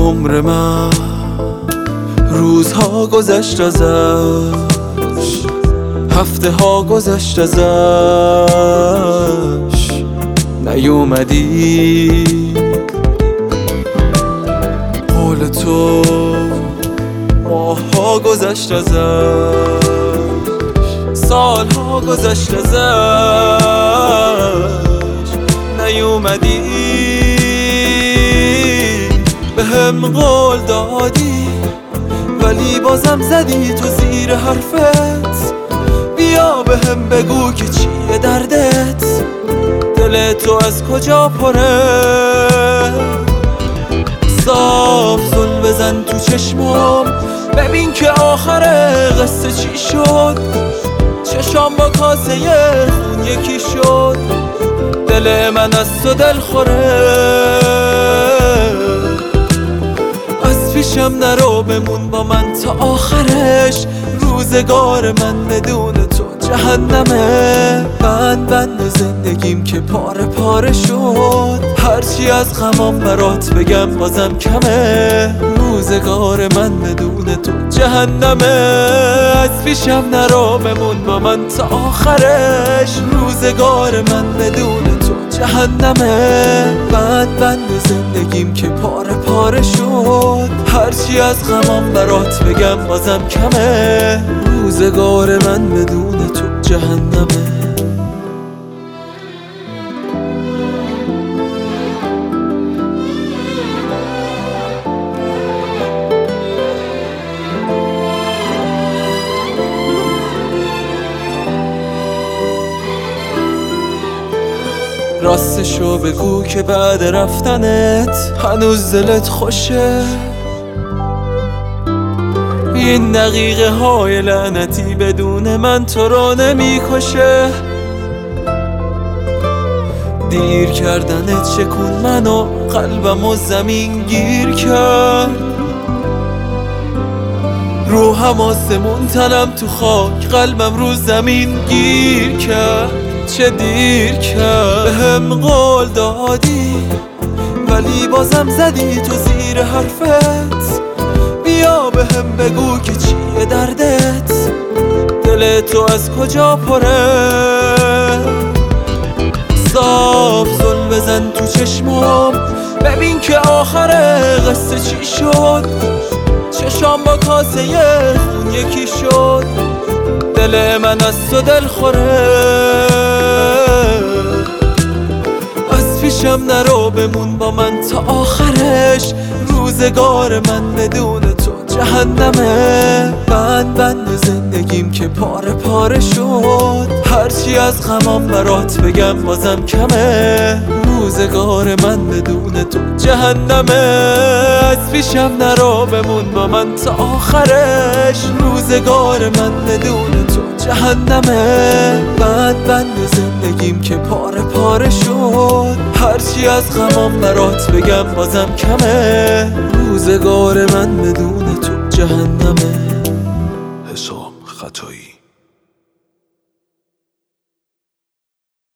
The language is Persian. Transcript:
عمر من روزها گذشت ازش، هفته ها گذشت ازش، نیومدی. قول تو ماه‌ها گذشت ازش، سالها گذشت ازش، نیومدی. بهم قول دادی ولی بازم زدی تو زیر حرفت. بیا بهم بگو که چیه دردت، دل تو از کجا پره. صاف زل بزن تو چشمام، ببین که آخر قصه چی شد. چشام با کاسه خون یکی شد، دل من از تو دل خوره. از پیشم نرو بمون با من تا آخرش، روزگار من بدون تو جهنمه. بند زندگیم که پاره پاره شد، هرچی از غمام برات بگم بازم کمه. روزگار من بدون تو جهنمه. از پیشم نرو بمون با من تا آخرش، روزگار من بدون تو جهنمه. بند زندگیم که پاره پاره شد، هرچی از غمام برات بگم بازم کمه. روزگار من بدون تو جهنمه. راستشو بگو که بعد رفتنت هنوز دلت خوشه. این دقیقه های لعنتی بدون من تو رو نمیکشه. دیر کردنت شکون منو، قلبم و زمین گیر کرد. روحم آسمون تنم تو خاک، قلبم رو زمین گیر کرد. چه دیر کرد. بهم قول دادی ولی بازم زدی تو زیر حرفت. بیا بهم بگو که چیه دردت، دل تو از کجا پره. صاف زل بزن تو چشمام، ببین که آخر قصه چی شد. چشام با کاسه خون یکی شد، دل من از تو دل خوره. از پیشم نرو بمون با من تا آخرش، روزگار من بدون تو جهنمه. بند زندگیم که پاره پاره شد، هرچی از غمام برات بگم بازم کمه. روزگار من بدون تو جهنمه. از پیشم نرو بمون با من تا آخرش، روزگار من بدون تو جهنمه. بند زندگیم که پاره پاره شد، هرچی از غمام برات بگم بازم کمه. روزگار من بدون تو جهنمه.